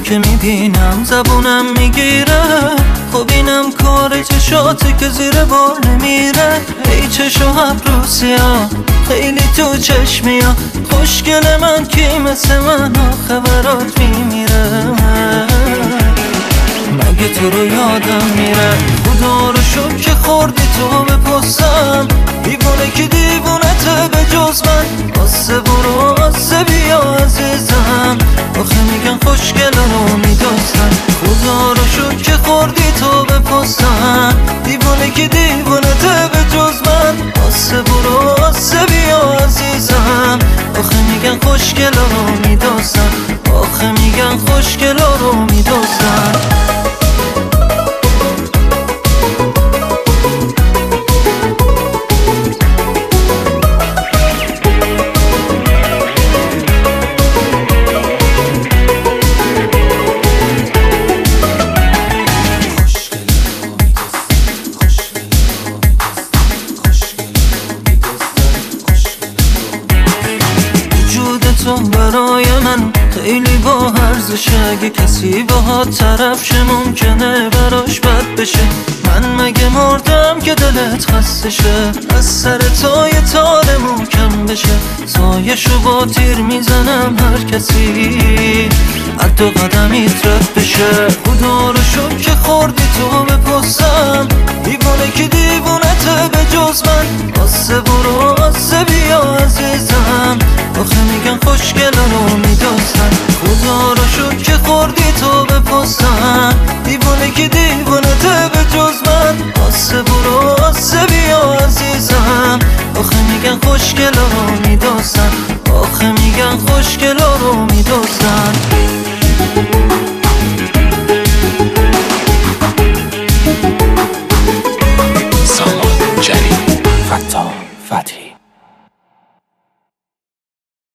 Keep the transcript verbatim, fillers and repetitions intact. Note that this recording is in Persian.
که میبینم زبونم میگیره، خب اینم کار چشاتی که زیر بار نمیره. ای چشو ابروسیا خیلی تو چشمیا، خوشگل من کی مثل من آخه برات میمیره. مگه تو رو یادم میره؟ خدا رو شکر که خوردی تو به پستم، دیوونه که دیوونته به جز من. آسه برو آسه بیا عزیزم، آخه میگن خوشگل رو میدوزن. خدا رو شکر که خوردی تو به پستم، دیوونه که دیوونته به جز من. آسه برو آسه بیا عزیزم، آخه میگن خوشگل رو میدوزن، آخه میگن خوشگل رو میدوزن. تو برای من خیلی با ارزشه، اگه کسی باهات طرف شه ممکنه براش بد بشه. من مگه مردم که دلت خسته شه؟ از سر تو یه تار محکم بشه، سایشو با تیر میزنم هر کسی حتی قدمیت رد بشه. خدا رو شکر که خوردی تو به پستم، دیوانه که دیوونته به جز من. آسه برو آسه بیا عزیزم، آخه میگن خوشگل رو میدوزن. خدا رو شکر که خوردی تو به پستم، دیوانه که دیوونته به جز من. آسه برو آسه بیا عزیزم، آخه میگن خوشگل رو میدوزن، آخه میگن خوشگل رو میدوزن. سامان جری، فتا فتحی.